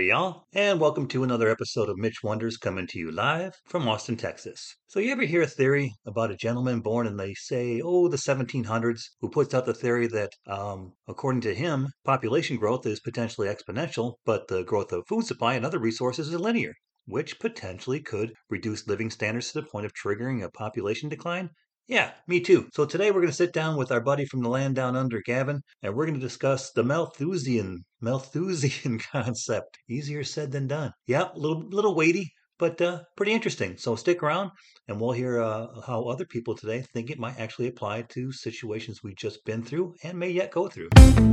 y'all, and welcome to another episode of Mitch Wonders coming to you live from Austin, Texas. So, you ever hear a theory about a gentleman born in, they say, the 1700s, who puts out the theory that, according to him, population growth is potentially exponential, but the growth of food supply and other resources is linear, which potentially could reduce living standards to the point of triggering a population decline? Yeah, me too. So today we're going to sit down with our buddy from the land down under, Gavin, and we're going to discuss the Malthusian concept. Easier said than done. Yeah, a little weighty, but pretty interesting. So stick around, and we'll hear how other people today think it might actually apply to situations we've just been through and may yet go through.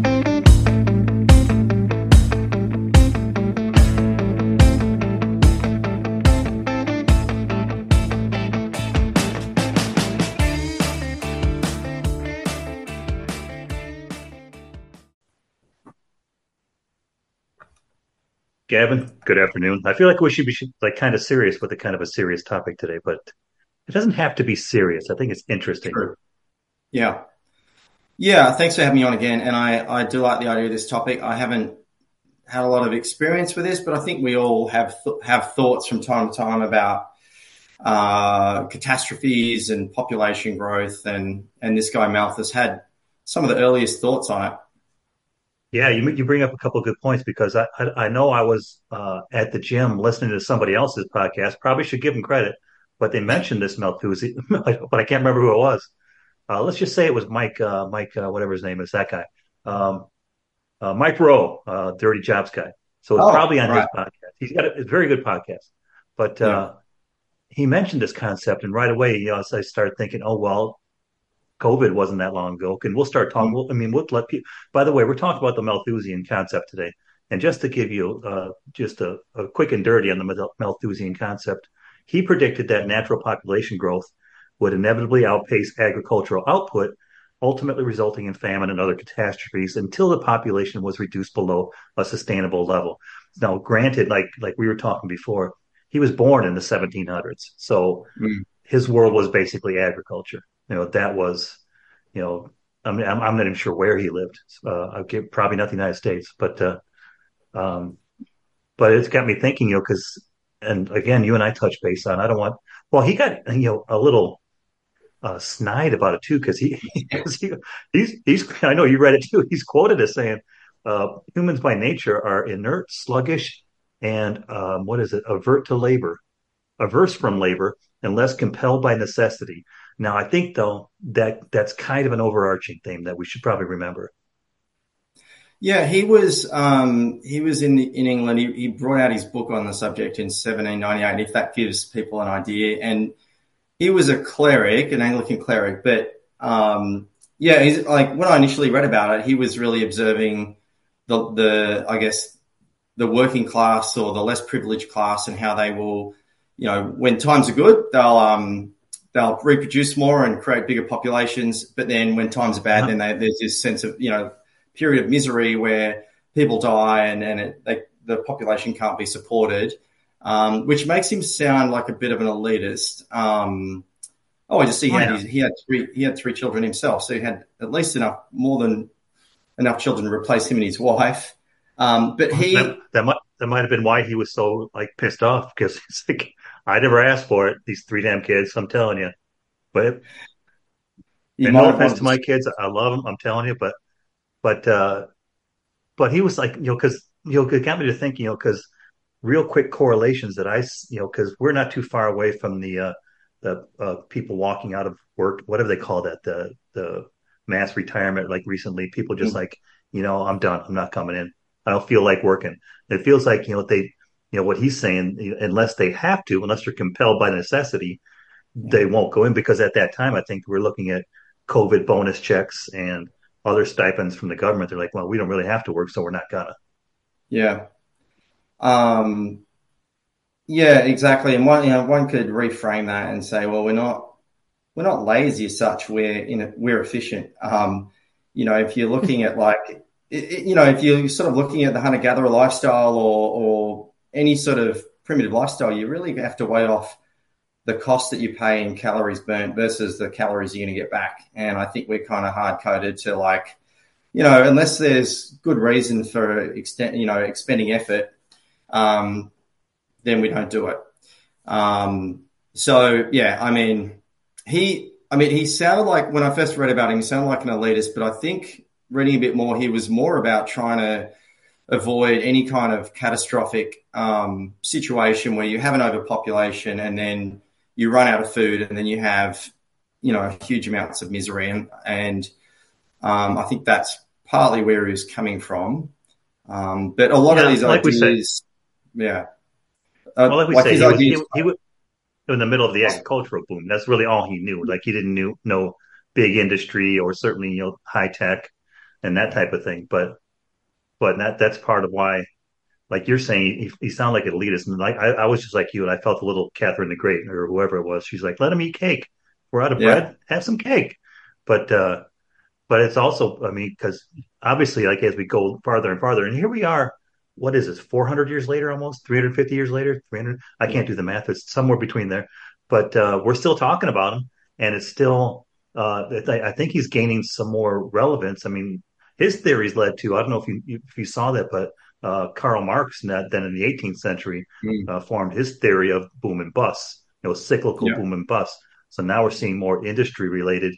Gavin, good afternoon. I feel like we should be like kind of serious with a kind of a serious topic today, but it doesn't have to be serious. I think it's interesting. True. Yeah. Yeah. Thanks for having me on again. And I do like the idea of this topic. I haven't had a lot of experience with this, but I think we all have thoughts from time to time about catastrophes and population growth. And this guy Malthus had some of the earliest thoughts on it. Yeah, you bring up a couple of good points because I know I was at the gym listening to somebody else's podcast. Probably should give them credit, but they mentioned this Malthusian, but I can't remember who it was. Let's just say it was Mike, whatever his name is, that guy, Mike Rowe, Dirty Jobs guy. So it's probably on his podcast. He's got a very good podcast, but he mentioned this concept, and right away, I started thinking, oh well. COVID wasn't that long ago, and we'll start talking. We'll let people. By the way, we're talking about the Malthusian concept today, and just to give you just a quick and dirty on the Malthusian concept, he predicted that natural population growth would inevitably outpace agricultural output, ultimately resulting in famine and other catastrophes until the population was reduced below a sustainable level. Now, granted, like we were talking before, he was born in the 1700s, so his world was basically agriculture. That was, I'm not even sure where he lived. Probably not the United States, but it's got me thinking, because, and again, you and I touched base on, I don't want, well, he got, a little snide about it too, because he's, I know you read it too. He's quoted as saying, humans by nature are inert, sluggish, and averse from labor, unless compelled by necessity. Now, I think, though, that's kind of an overarching theme that we should probably remember. Yeah, he was in England. He brought out his book on the subject in 1798, if that gives people an idea. And he was a cleric, an Anglican cleric. But, he's like, when I initially read about it, he was really observing the working class or the less privileged class and how they will, when times are good, they'll reproduce more and create bigger populations. But then when times are bad, then there's this sense of, period of misery where people die and the population can't be supported, which makes him sound like a bit of an elitist. He had three children himself, so he had at least more than enough children to replace him and his wife. But that might have been why he was so pissed off, because it's like, I never asked for it. These three damn kids, I'm telling you. But no offense to my kids, I love them. I'm telling you, but he was like, because it got me to think, because real quick correlations that because we're not too far away from the people walking out of work, whatever they call that, the mass retirement. Like recently, people just I'm done. I'm not coming in. I don't feel like working. It feels like what he's saying, unless they're compelled by necessity, they won't go in, because at that time, I think we're looking at COVID bonus checks and other stipends from the government. They're like, well, we don't really have to work, so we're not gonna. Yeah. Yeah, exactly. And one could reframe that and say, well, we're not lazy as such. We're efficient. If you're looking at if you're sort of looking at the hunter-gatherer lifestyle or any sort of primitive lifestyle, you really have to weigh off the cost that you pay in calories burnt versus the calories you're going to get back. And I think we're kind of hard-coded to unless there's good reason for expending effort, then we don't do it. So yeah, he sounded like, when I first read about him, he sounded like an elitist, but I think reading a bit more, he was more about trying to avoid any kind of catastrophic situation where you have an overpopulation and then you run out of food and then you have, huge amounts of misery. And I think that's partly where he was coming from. But a lot of these like ideas, yeah. Well, like we Like say, his ideas. he was in the middle of the agricultural boom. That's really all he knew. Like he didn't know big industry or certainly high tech and that type of thing. But that's part of why, like you're saying, he sounded like an elitist. And like I was just like you, and I felt a little Catherine the Great or whoever it was. She's like, let him eat cake. We're out of Yeah. bread. Have some cake. But but it's also, I mean, because obviously, like as we go farther and farther, and here we are. What is this? 400 years later, almost 350 years later, 300. I can't do the math. It's somewhere between there. But we're still talking about him, and it's still. I think he's gaining some more relevance. I mean, his theories led to. I don't know if you saw that, but Karl Marx, then in the 18th century, Mm. formed his theory of boom and bust. Cyclical Yeah. boom and bust. So now we're seeing more industry related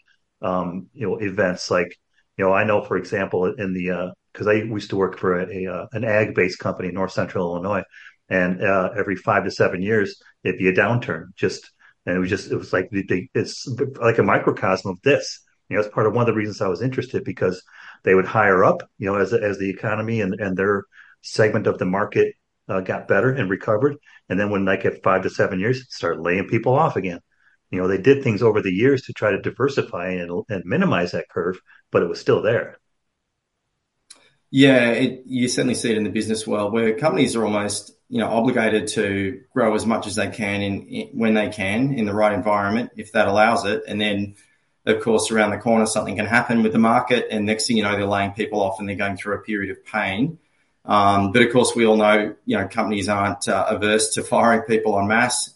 events like, I know, for example, in the because I used to work for an ag based company in North Central Illinois, and every 5 to 7 years it'd be a downturn. And it was like it's like a microcosm of this. It's part of one of the reasons I was interested, because they would hire up, as the economy and their segment of the market got better and recovered, and then when like at 5 to 7 years, start laying people off again. They did things over the years to try to diversify and minimize that curve, but it was still there. Yeah, you certainly see it in the business world where companies are almost, obligated to grow as much as they can when they can in the right environment, if that allows it. And then, of course, around the corner, something can happen with the market, and next thing you know, they're laying people off and they're going through a period of pain. But of course, we all know, companies aren't averse to firing people en masse,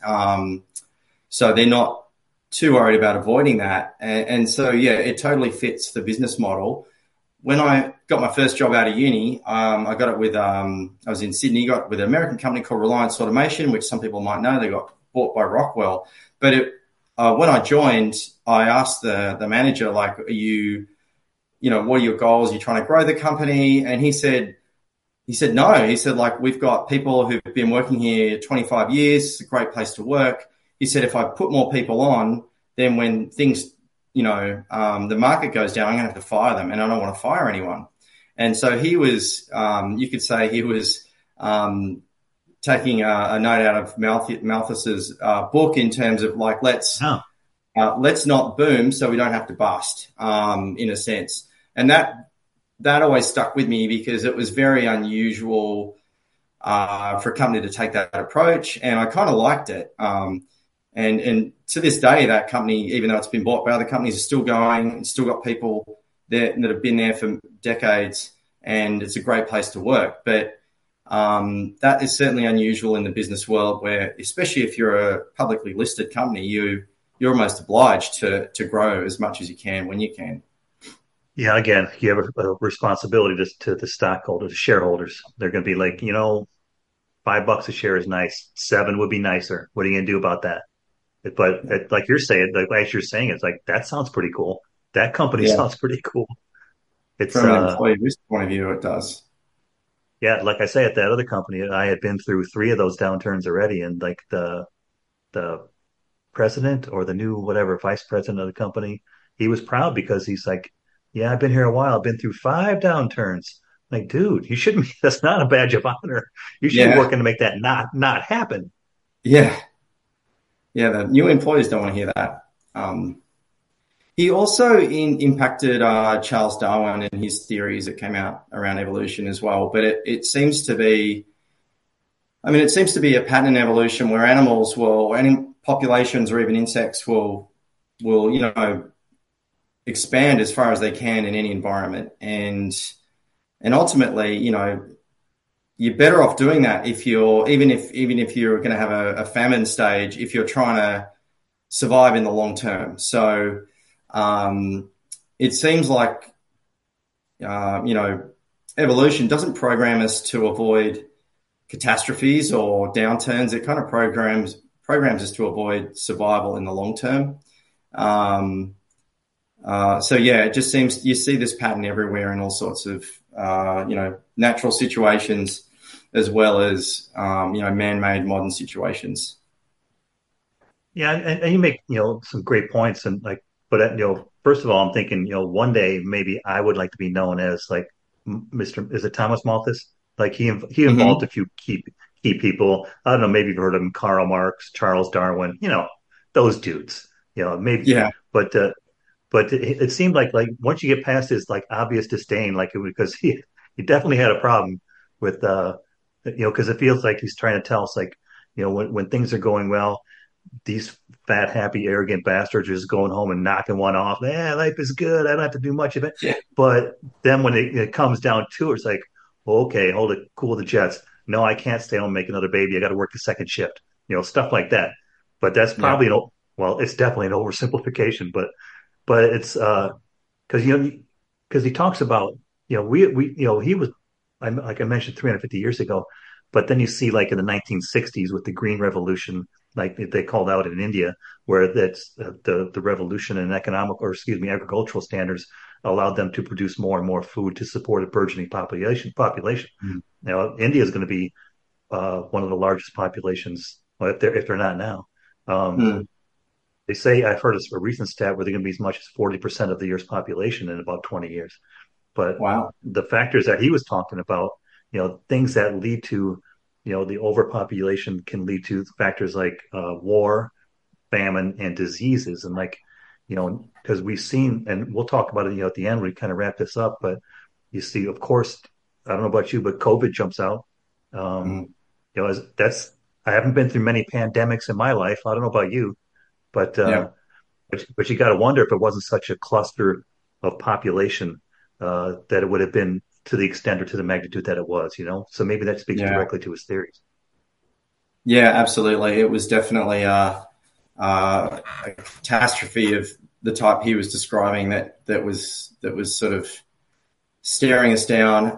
so they're not too worried about avoiding that. And so, yeah, it totally fits the business model. When I got my first job out of uni, I got it with, I was in Sydney, got with an American company called Reliance Automation, which some people might know. They got bought by Rockwell. But when I joined, I asked the manager, like, what are your goals? Are you trying to grow the company? And he said, no. He said, like, we've got people who've been working here 25 years. It's a great place to work. He said, if I put more people on, then when things the market goes down, I'm going to have to fire them, and I don't want to fire anyone. And so he was, you could say he was taking a note out of Malthus's book in terms of like, let's not boom so we don't have to bust, in a sense. And that always stuck with me because it was very unusual for a company to take that approach, and I kind of liked it. And to this day, that company, even though it's been bought by other companies, is still going. It's still got people there that have been there for decades, and it's a great place to work. But that is certainly unusual in the business world, where, especially if you're a publicly listed company, you're almost obliged to grow as much as you can when you can. Yeah, again, you have a responsibility to the stockholders, the shareholders. They're going to be like, $5 a share is nice. 7 would be nicer. What are you going to do about that? But like you're saying, like as you're saying, it's like, that sounds pretty cool. That company Yeah, sounds pretty cool. It's from an employee risk point of view, it does. Yeah, like I say, at that other company, I had been through 3 of those downturns already, and like the president or the new whatever vice president of the company, he was proud because he's like, yeah, I've been here a while. I've been through 5 downturns. Like, dude, you shouldn't be, that's not a badge of honor. You should be Yeah, working to make that not happen. yeah, yeah. The new employees don't want to hear that. He also impacted Charles Darwin and his theories that came out around evolution as well. But it seems to be, it seems to be a pattern in evolution where animals will, any populations or even insects will expand as far as they can in any environment, and ultimately, you're better off doing that if you're even if you're going to have a famine stage, if you're trying to survive in the long term. So it seems like evolution doesn't program us to avoid catastrophes or downturns. It kind of programs us to avoid survival in the long term. So yeah, it just seems you see this pattern everywhere in all sorts of natural situations as well as man-made modern situations. Yeah, and you make some great points, and like, but first of all, I'm thinking one day maybe I would like to be known as like Mr. Is it Thomas Malthus? Like he involved Mm-hmm. a few key people. I don't know, maybe you've heard of him, Karl Marx, Charles Darwin, those dudes. Maybe, Yeah, but it seemed like once you get past his like obvious disdain, like because he definitely had a problem with because it feels like he's trying to tell us like when things are going well, these fat, happy, arrogant bastards are just going home and knocking one off. Yeah, life is good. I don't have to do much of it. yeah, But then when it comes down to it, it's like, well, okay, hold it, cool the jets. No, I can't stay home and make another baby. I got to work the second shift. Stuff like that. But that's yeah. probably well, it's definitely an oversimplification. But it's because because he talks about we he was like I mentioned 350 years ago, but then you see like in the 1960s with the Green Revolution, like they called out in India, where that's the revolution in economic or excuse me agricultural standards allowed them to produce more and more food to support a burgeoning population. Mm. India is going to be one of the largest populations, well, if they're not now. Um, Mm. they say I've heard a recent stat where they're going to be as much as 40% of the year's population in about 20 years. But Wow. the factors that he was talking about, things that lead to, the overpopulation can lead to factors like war, famine, and diseases. And like, because we've seen, and we'll talk about it, at the end, we kind of wrap this up, but you see, of course, I don't know about you, but COVID jumps out. Um, Mm. that's, I haven't been through many pandemics in my life. I don't know about you, but Yeah. but you got to wonder if it wasn't such a cluster of population that it would have been to the extent or to the magnitude that it was. So maybe that speaks Yeah. directly to his theories. Yeah, absolutely. It was definitely a catastrophe of the type he was describing that was sort of staring us down.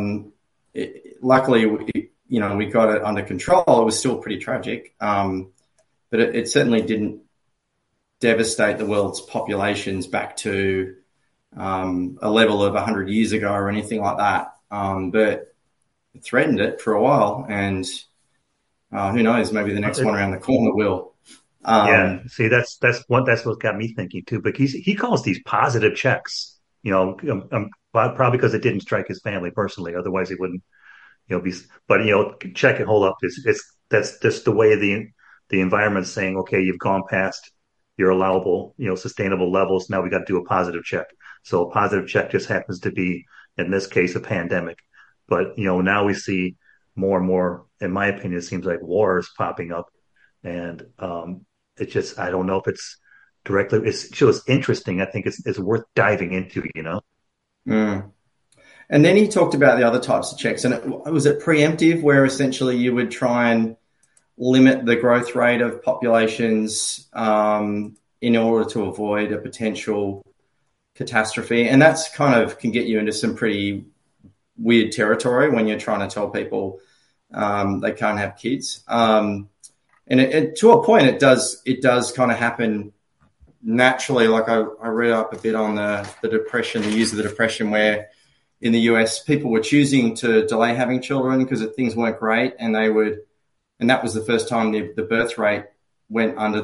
Luckily, we got it under control. It was still pretty tragic, but it certainly didn't devastate the world's populations back to a level of 100 years ago or anything like that. But it threatened it for a while, and who knows? Maybe the next one around the corner will. Yeah, Um, see, that's what got me thinking too. But he calls these positive checks. Probably because it didn't strike his family personally. Otherwise, he wouldn't be. But check and hold up. It's that's just the way the environment's saying. Okay, you've gone past your allowable sustainable levels. Now we got to do a positive check. So a positive check just happens to be in this case a pandemic. But now we see more and more. In my opinion, it seems like wars popping up, and it just I don't know if it's directly. It's just interesting. I think it's worth diving into. mm. And then he talked about the other types of checks, and was it preemptive, where essentially you would try and limit the growth rate of populations in order to avoid a potential catastrophe, and that's kind of can get you into some pretty weird territory when you're trying to tell people they can't have kids. And to a point, it does kind of happen naturally. Like I read up a bit on the depression, the use of the depression, where in the US people were choosing to delay having children because things weren't great, and that was the first time the birth rate went under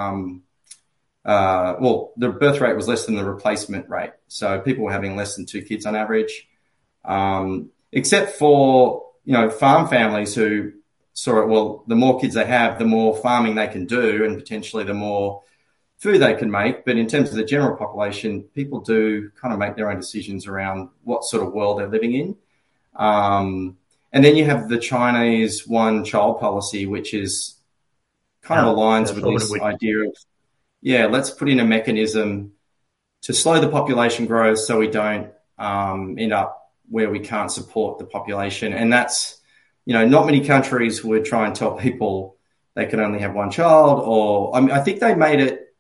the birth rate was less than the replacement rate. So people were having less than 2 kids on average, except for, farm families who saw it, well, the more kids they have, the more farming they can do and potentially the more food they can make. But in terms of the general population, people do kind of make their own decisions around what sort of world they're living in. And then you have the Chinese one-child policy, which is kind of aligns with this idea of, let's put in a mechanism to slow the population growth so we don't end up where we can't support the population. And that's, not many countries would try and tell people they can only have one child, or I think they made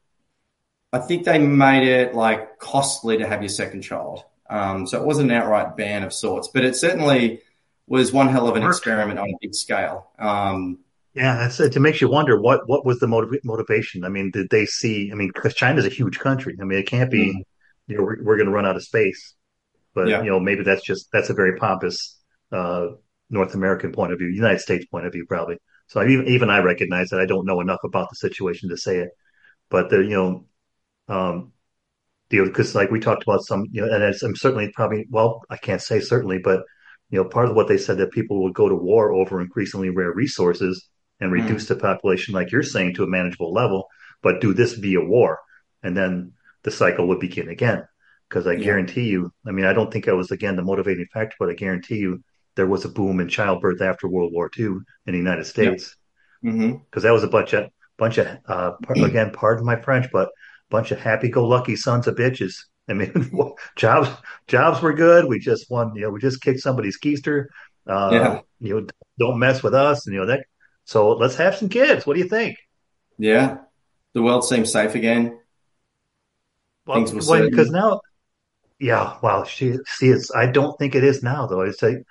it like costly to have your second child. So it wasn't an outright ban of sorts, but it certainly was one hell of an Worked. experiment on a big scale. Yeah, that's it. It makes you wonder what was the motivation. I mean, did they see? I mean, because China's a huge country. I mean, it can't be. Mm, We're going to run out of space. But yeah, maybe that's a very pompous uh, North American point of view, United States point of view, probably. So even I recognize that I don't know enough about the situation to say it. But um, because like we talked about some, and I'm certainly probably, well, I can't say certainly, but part of what they said that people would go to war over increasingly rare resources and reduce mm, the population, like you're saying, to a manageable level, but do this via war, and then the cycle would begin again. Because I yeah, guarantee you, I mean, I don't think that was again the motivating factor, but I guarantee you there was a boom in childbirth after World War II in the United yeah, States mm-hmm. because that was a bunch of again, pardon my French, but bunch of happy-go-lucky sons of bitches. I mean, jobs jobs were good. We just won. We just kicked somebody's keister. Yeah, Don't mess with us. And that. So let's have some kids. What do you think? yeah. The world seems safe again. Well, Things were because certain. now, yeah. Well, she is. I don't think it is now, though. It's like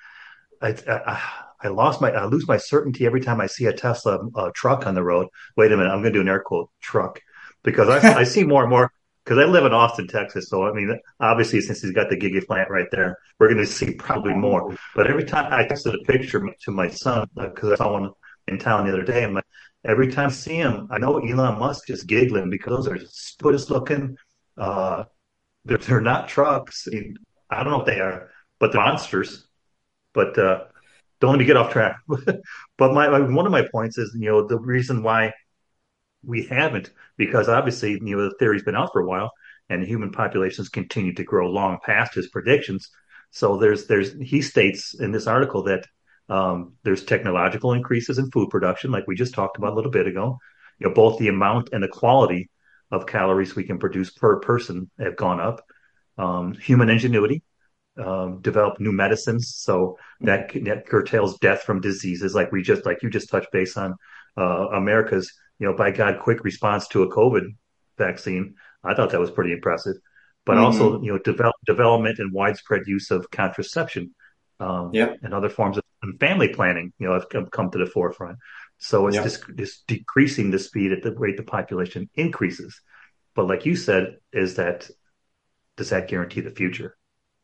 I lose my certainty every time I see a Tesla truck on the road. Wait a minute, I'm going to do an air quote truck because I see more and more because I live in Austin, Texas. So I mean, obviously, since he's got the Gigi plant right there, we're going to see probably more. But every time I texted a picture to my son because I saw one in town the other day, and every time I see him, I know Elon Musk is giggling because those are stupidest looking. Uh, they're not trucks. I mean, I don't know what they are, but they're monsters. But don't let me get off track. But one of my points is, the reason why we haven't, because obviously, the theory's been out for a while, and the human populations continue to grow long past his predictions. So he states in this article that there's technological increases in food production, like we just talked about a little bit ago. Both the amount and the quality of calories we can produce per person have gone up. Human ingenuity develop new medicines, so that curtails death from diseases. Like you just touched base on America's, by God, quick response to a COVID vaccine. I thought that was pretty impressive. But also, Mm-hmm. development and widespread use of contraception Yep, and other forms of family planning, have come to the forefront. So it's yep. just decreasing the speed at the rate the population increases. But like you said, does that guarantee the future?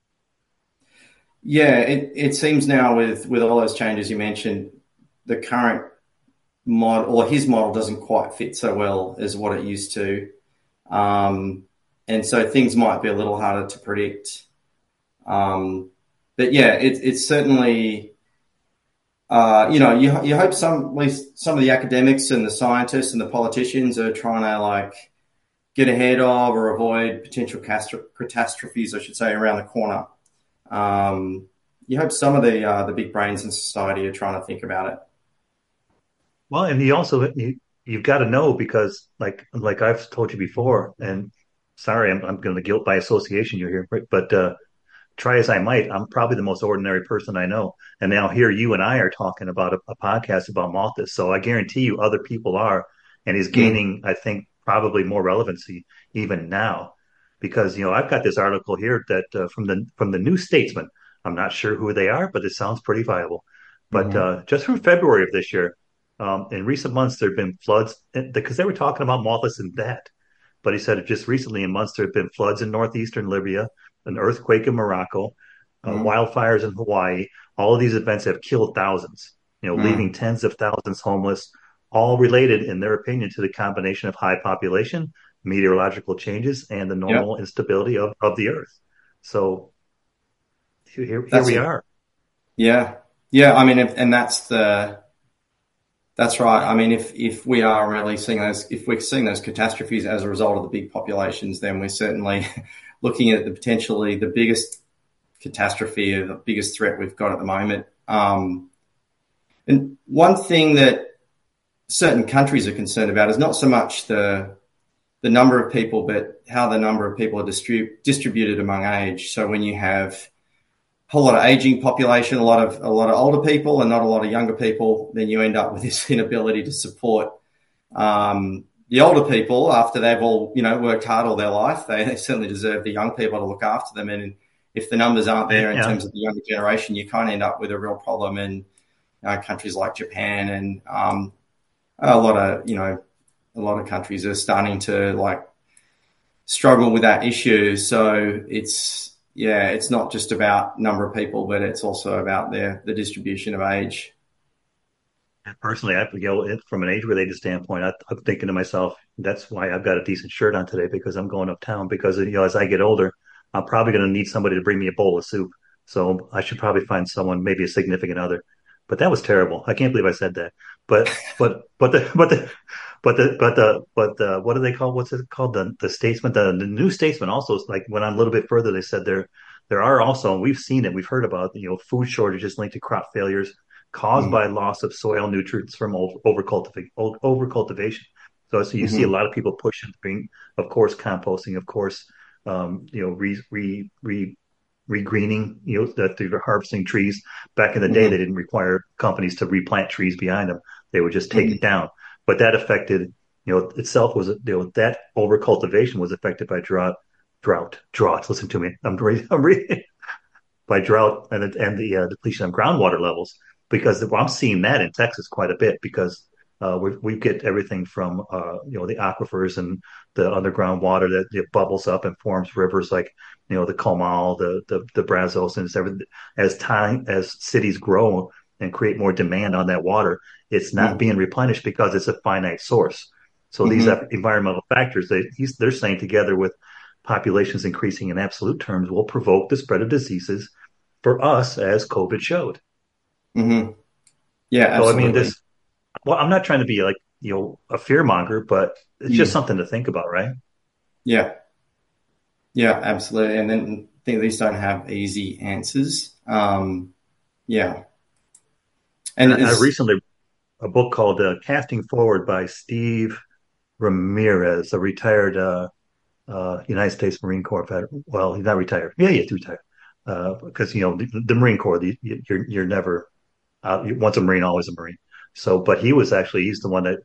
Yeah, it seems now with all those changes you mentioned, the current model or his model doesn't quite fit so well as what it used to. Um, and so things might be a little harder to predict. Um, but yeah, it's certainly, you hope at least some of the academics and the scientists and the politicians are trying to like get ahead of or avoid potential catastrophes, I should say, around the corner. You hope some of the big brains in society are trying to think about it. Well, and you've got to know because like I've told you before, and sorry, I'm going to guilt by association you here, but try as I might, I'm probably the most ordinary person I know. And now here you and I are talking about a podcast about Malthus. So I guarantee you other people are, and he's Mm, gaining, I think, probably more relevancy even now. Because, I've got this article here that from the New Statesman. I'm not sure who they are, but it sounds pretty viable. But mm-hmm, just from February of this year, in recent months, there have been floods because they were talking about Malthus and that. But he said just recently in months there have been floods in northeastern Libya, an earthquake in Morocco, mm-hmm, wildfires in Hawaii. All of these events have killed thousands, leaving mm. tens of thousands homeless, all related, in their opinion, to the combination of high population, meteorological changes, and the Yep, normal instability of the earth. So here that's we it. are. Yeah, yeah. I mean, and that's right. I mean, if we are really seeing if we're seeing those catastrophes as a result of the big populations, then we're certainly looking at potentially the biggest catastrophe or the biggest threat we've got at the moment. And one thing that certain countries are concerned about is not so much the number of people, but how the number of people are distributed among age. So when you have a whole lot of aging population, a lot of older people, and not a lot of younger people, then you end up with this inability to support the older people after they've all worked hard all their life. They certainly deserve the young people to look after them, and if the numbers aren't there in Yeah, terms of the younger generation, you kind of end up with a real problem in countries like Japan and a lot of a lot of countries are starting to like struggle with that issue. So it's not just about number of people, but it's also about the distribution of age. personally, from an age-related standpoint, I'm thinking to myself, that's why I've got a decent shirt on today because I'm going uptown. Because as I get older, I'm probably going to need somebody to bring me a bowl of soup. So I should probably find someone, maybe a significant other. But that was terrible. I can't believe I said that. But what do they call? What's it called? The statesman, the New Statesman also like went on a little bit further. They said there are also, and we've seen it, we've heard about food shortages linked to crop failures caused Mm-hmm. by loss of soil nutrients from overcultivation. So you see a Mm-hmm. lot of people pushing, of course, composting, of course, regreening, that they're harvesting trees. Back in the day, Mm-hmm. they didn't require companies to replant trees behind them; they would just take Mm-hmm. it down. But that affected, itself was, that overcultivation was affected by drought. Listen to me. I'm reading by drought and the depletion of groundwater levels. Because I'm seeing that in Texas quite a bit because we get everything from the aquifers and the underground water that bubbles up and forms rivers like the Comal, the Brazos, and everything. As cities grow and create more demand on that water, it's not being replenished because it's a finite source. So these Mm-hmm. environmental factors, they're saying together with populations increasing in absolute terms will provoke the spread of diseases for us as COVID showed. Mm-hmm. Yeah, So I mean, absolutely. I'm not trying to be like, a fear monger, but it's just Mm. something to think about, right? Yeah, yeah, absolutely. And then I think these don't have easy answers. Yeah, and And I is recently a book called Casting Forward by Steve Ramirez, a retired United States Marine Corps veteran. Well, he's not retired. Yeah, he's retired. Because the Marine Corps, you're never once a Marine, always a Marine. So, but he's the one that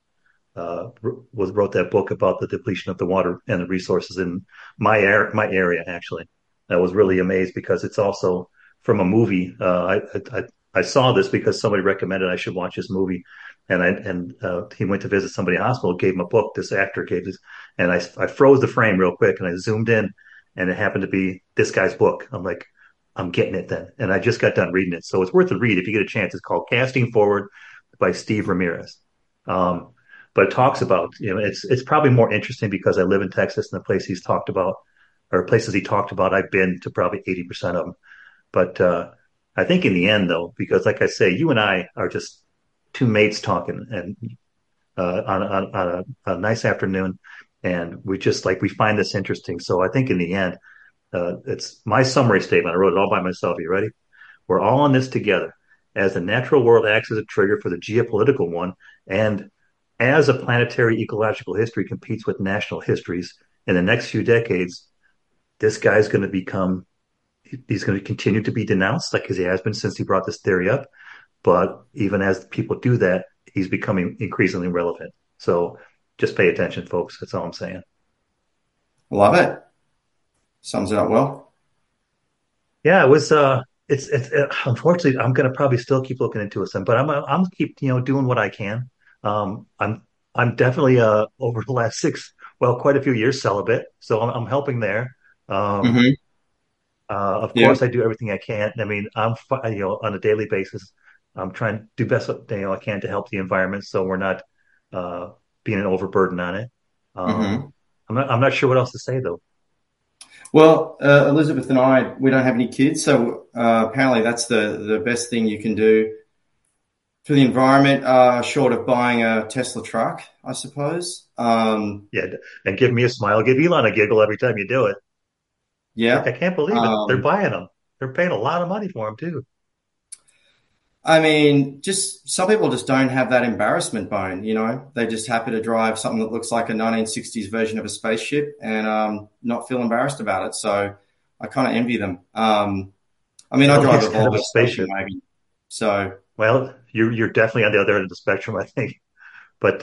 wrote that book about the depletion of the water and the resources in my area. Actually, I was really amazed because it's also from a movie. I saw this because somebody recommended I should watch this movie, and he went to visit somebody in the hospital, gave him a book. This actor gave this, and I froze the frame real quick and I zoomed in, and it happened to be this guy's book. I'm like, I'm getting it then, and I just got done reading it, so it's worth a read if you get a chance. It's called Casting Forward by Steve Ramirez. Um, but it talks about, it's probably more interesting because I live in Texas and the place he's talked about or places he talked about, I've been to probably 80% of them. But I think in the end, though, because like I say, you and I are just two mates talking and on a nice afternoon, and we find this interesting. So I think in the end, it's my summary statement. I wrote it all by myself. Are you ready? We're all in this together. As the natural world acts as a trigger for the geopolitical one, and as a planetary ecological history competes with national histories in the next few decades, this guy's going to he's going to continue to be denounced, like he has been since he brought this theory up. But even as people do that, he's becoming increasingly relevant. So just pay attention, folks. That's all I'm saying. love it. Sums it up well. Yeah, it was. Unfortunately, I'm gonna probably still keep looking into it, some, but I'm keep doing what I can. Um, I'm I'm definitely over the last quite a few years celibate, so I'm helping there. Um, Mm-hmm. of Yeah. course, I do everything I can. I mean, on a daily basis, I'm trying to do best I can to help the environment, so we're not uh being an overburden on it. Um, Mm-hmm. I'm not sure what else to say though. Well, Elizabeth and I, we don't have any kids, so apparently that's the best thing you can do for the environment, short of buying a Tesla truck, I suppose. Yeah, and give me a smile, give Elon a giggle every time you do it. Like, I Yeah. can't believe it. They're Um, buying them. They're paying a lot of money for them too. I mean, just some people just don't have that embarrassment bone, you know. They just happy to drive something that looks like a 1960s version of a spaceship and not feel embarrassed about it. So I kind of envy them. I mean, I Really drive is a kind of a Volvo station spaceship. wagon, so Well, you're definitely on the other end of the spectrum, I think. But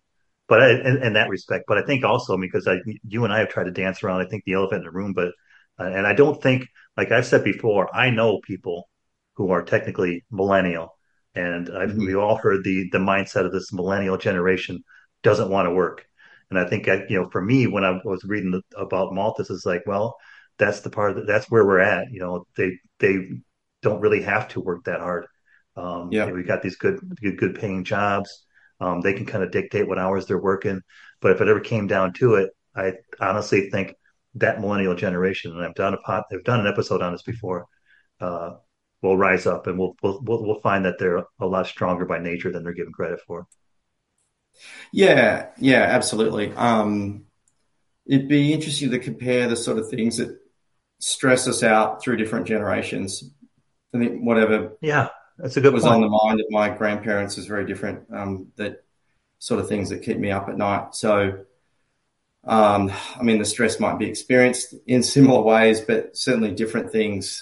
in that respect, but I think also because you and I have tried to dance around, I think the elephant in the room, but And I don't think, like I've said before, I know people who are technically millennial, and we've Mhm. all heard the mindset of this millennial generation doesn't want to work. And I think, for me, when I was reading about Malthus, it's like, well, that's the part that's where we're at. They don't really have to work that hard. Yeah. We got these good paying jobs. They can kind of dictate what hours they're working. But if it ever came down to it, I honestly think that millennial generation, and I've done an episode on this before, uh, will rise up, and we'll find that they're a lot stronger by nature than they're given credit for. Yeah. Yeah. Absolutely. It'd be interesting to compare the sort of things that stress us out through different generations. I think whatever Yeah, that's a good was on point. the mind of my grandparents is very different. That sort of things that keep me up at night. So, I mean, the stress might be experienced in similar ways, but certainly different things.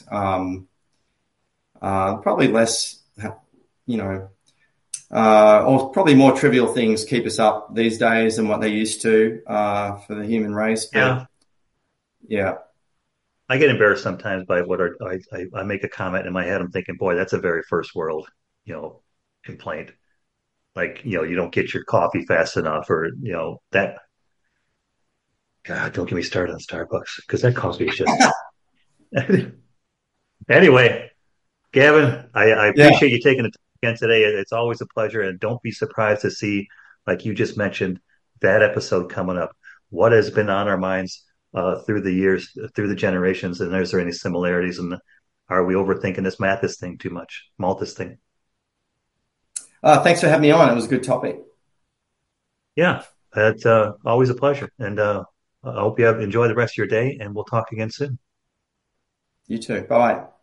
Probably less, you know, or probably more trivial things keep us up these days than what they used to for the human race. But Yeah, yeah, I get embarrassed sometimes by I make a comment in my head. I'm thinking, boy, that's a very first world, you know, complaint. Like, you don't get your coffee fast enough, or that. God, don't get me started on Starbucks because that coffee is just. Anyway, Gavin, I yeah. appreciate you taking the time again today. It's always a pleasure, and don't be surprised to see, like you just mentioned, that episode coming up. What has been on our minds through the years, through the generations, and is there any similarities? And are we overthinking this Mathis thing too much? Malthus thing? Thanks for having me on. It was a good topic. Yeah, it's always a pleasure, and I hope you enjoy the rest of your day, and we'll talk again soon. You too. Bye.